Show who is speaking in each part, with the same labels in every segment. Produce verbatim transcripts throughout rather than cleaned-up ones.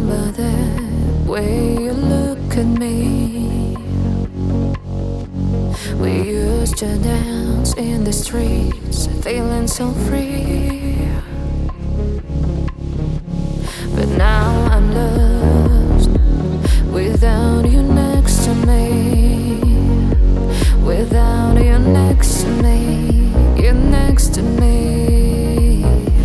Speaker 1: remember the way you look at me. We used to dance in the streets, feeling so free. But now I'm lost without you next to me. Without you next to me, you next to me.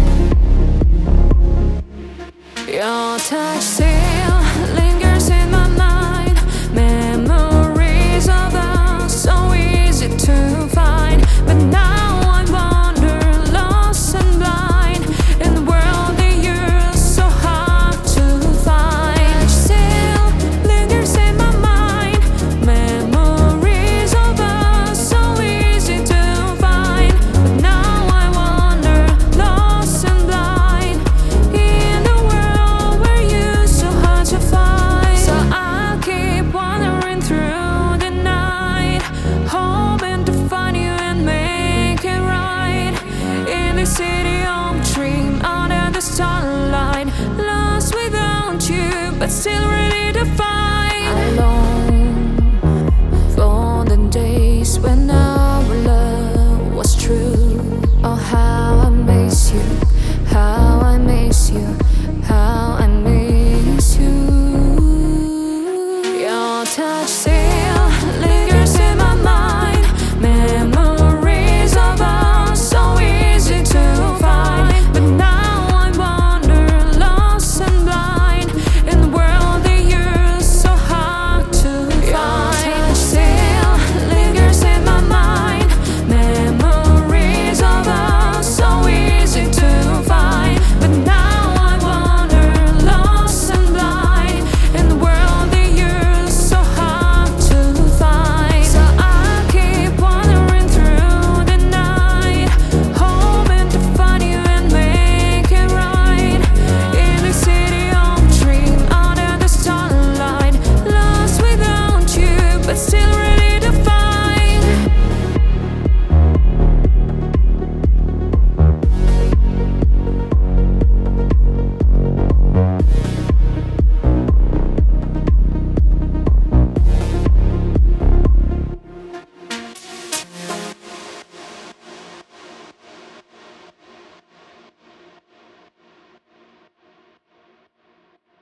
Speaker 1: Your touch still lingers in my mind. Memories of us so easy to find. But now I wander lost and blind in the world that you're so hard to find. Still lingers in my mind. Memories of us so easy to find. But now I wander lost and blind in the world where you're so hard to find. So I'll keep wandering through the night, hoping to find you and make it right. In the city of dream, under the starlight, lost without you, but still ready to find.